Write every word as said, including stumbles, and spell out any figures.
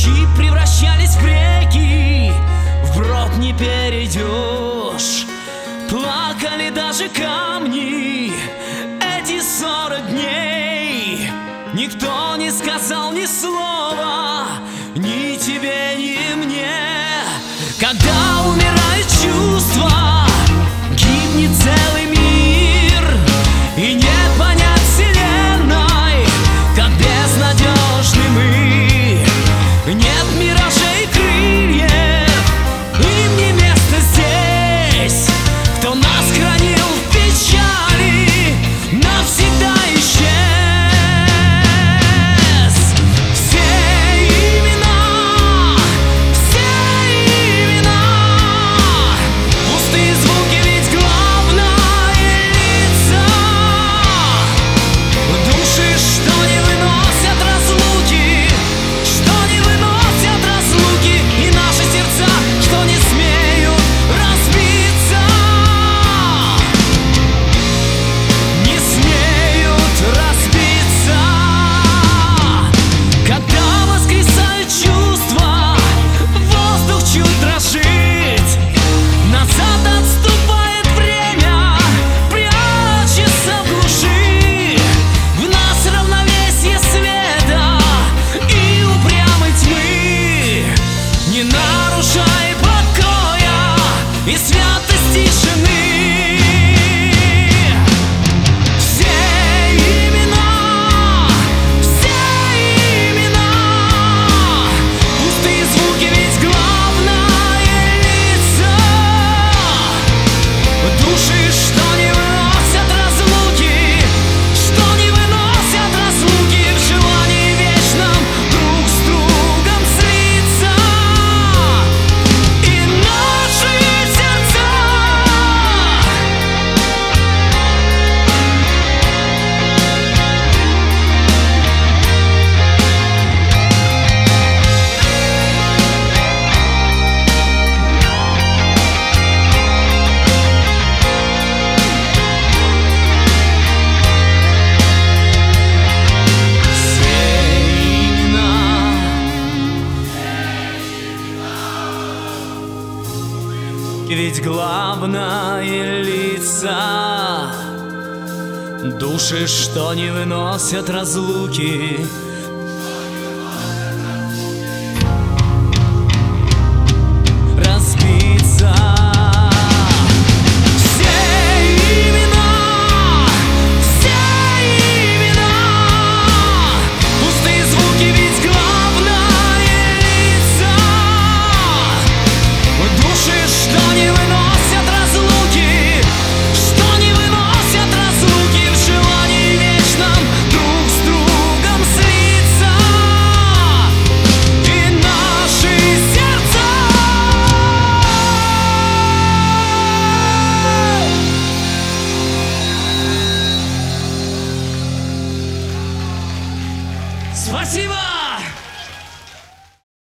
Ручьи превращались в реки, вброд не перейдешь. Плакали даже камни эти сорок дней. Никто не сказал ни слова, ни тебе, ни мне. Когда умирает чувство, гибнет целый мир, и нет понять вселенной, как безнадежны мы. Нет миражей, крыльев, им не место здесь. Кто нас хранил в печали, навсегда исчез. Все имена, все имена, пустые звуки, ведь главное лица. Души, что не выносят разлуки, что не выносят разлуки, и наши сердца, что не смеют разбиться, не смеют разбиться. Когда воскресают чувства, воздух чуть дрожит, назад отступает время, прячется в глуши. В нас равновесие света и упрямой тьмы. Не нарушай покоя и святость тишины. Все имена, все имена, пустые звуки, ведь главное лица. Души, что не выносят разлуки, что не выносят разлуки, в желании вечном друг с другом слиться. И наши сердца ведь главное лица. Души, что не выносят разлуки,